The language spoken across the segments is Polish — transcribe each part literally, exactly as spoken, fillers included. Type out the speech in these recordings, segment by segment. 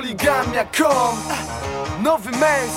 Poligamia kropka com. Nowy męs.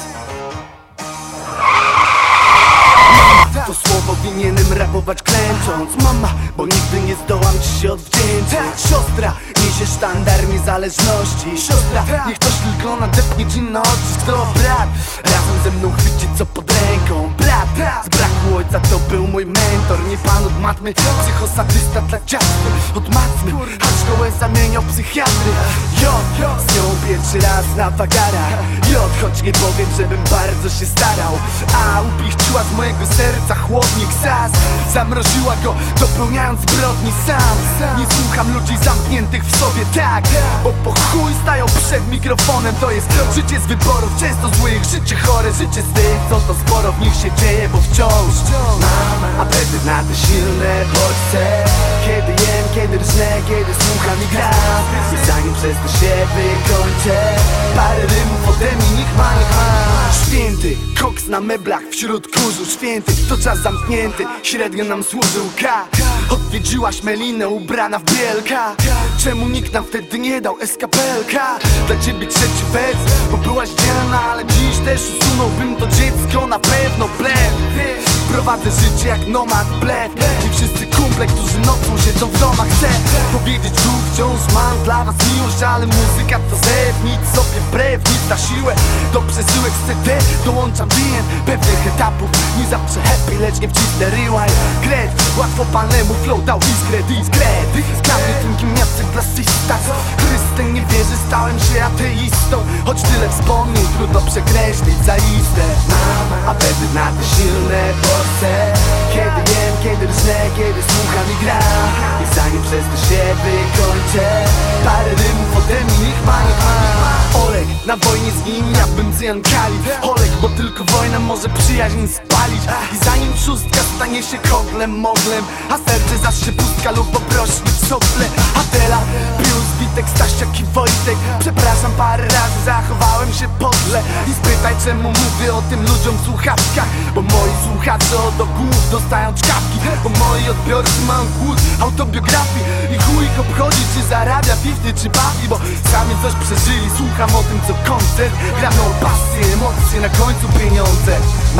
To słowo winienem rapować klęcząc, mama, bo nigdy nie zdołam ci się odwdzięczyć. Siostra, niesie sztandar niezależności. Siostra, niech ktoś tylko nadepnie ci na oczy. To brat, razem ze mną chwyci co pod ręką. Brat, z braku ojca to był mój mentor. Nie pan od matmy, psychosadysta dla ciasty. Od matmy, a szkołę zamieniał psychiatry. Jod, z nią pierwszy raz na wagarach. Jod, choć nie powiem, żebym bardzo się starał. A upichciła z mojego serca chłodnik sas. Zamroziła go, dopełniając zbrodni sam. Nie słucham ludzi zamkniętych w sobie, tak, bo po chuj stają przed mikrofonem. To jest życie z wyborów, często złych, życie chore, życie z tych, co to sporo w nich się dzieje, bo wciąż mam apetyt na te silne bodźce. Kiedy jem, kiedy rżnę, kiedy słucham i gram. I zanim przez to się wykończę, parę rymów ode mnie niech ma, niech ma. Święty, koks na meblach wśród kurzu. Święty, to czas zamknięty, średnio nam służył K. Odwiedziłaś Melinę ubrana w bielka. Czemu nikt nam wtedy nie dał eskapelka? Dla ciebie trzeci wers, bo byłaś dzielna, ale dziś też usunąłbym to dziecko na pewno pleb. Prowadzę życie jak nomad pleb. I wszyscy kumple, którzy nocą siedzą w domach. Chcę powiedzieć tu wciąż mam dla was miłość, ale muzyka to zew, nic sobie wbrew, nic na siłę. Do przesyłek z C D dołączam D N pewnych etapów. Nie zawsze happy, lecz nie wcisnę rewind. Gret, łatwo panemu flow dał iskret, iskret. Dla mnie tym Jacek Blasysta. Chryste, nie wierzę, stałem się ateistą. Choć tyle wspomnień trudno przekreślić zaiste. Mam apetyt na te silne bodźce. Kiedy jem, kiedy rżnę, kiedy słucham i gram. I zanim przez to się wykończę, parę rymów ode mnie niech ma, niech ma. Olek, na wojnie z nim ja bym zjankali. Olek, bo tylko wojna może przyjaźń spalić. I zanim szóstka stanie się koglem, moglem, a serce zawsze pustka lub poprośnie w sople. Adela, Pius, Witek, Stasiak i Wojtek. Przepraszam, parę razy zachowałem się podle. I spytaj, czemu mówię o tym ludziom w słuchawkach. Bo moi słuchacze od ogółów dostają czkawki. Bo moi odbiorcy mają głód autobiografii. I chuj ich obchodzi, czy zarabia piwny czy bawi. Bo sami coś przeżyli, słucham o tym co koncert. Gram o pasję, emocje, na końcu pieniądze.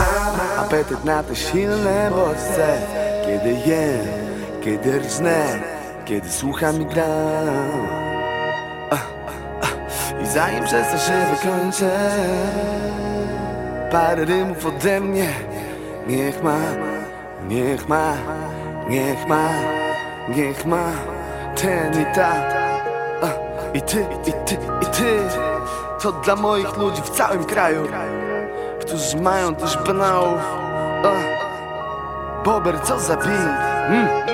Mam apetyt na te silne bodźce. Kiedy jem, kiedy rżnę, kiedy słucham i gram. ah, ah. I zanim przez to się wykończę, parę rymów ode mnie niech ma, niech ma, niech ma, niech ma. Ten i ta, ah, i ty, i ty, i ty. To dla moich ludzi w całym kraju, którzy mają dość banałów. ah. Bober, co za beat. mm.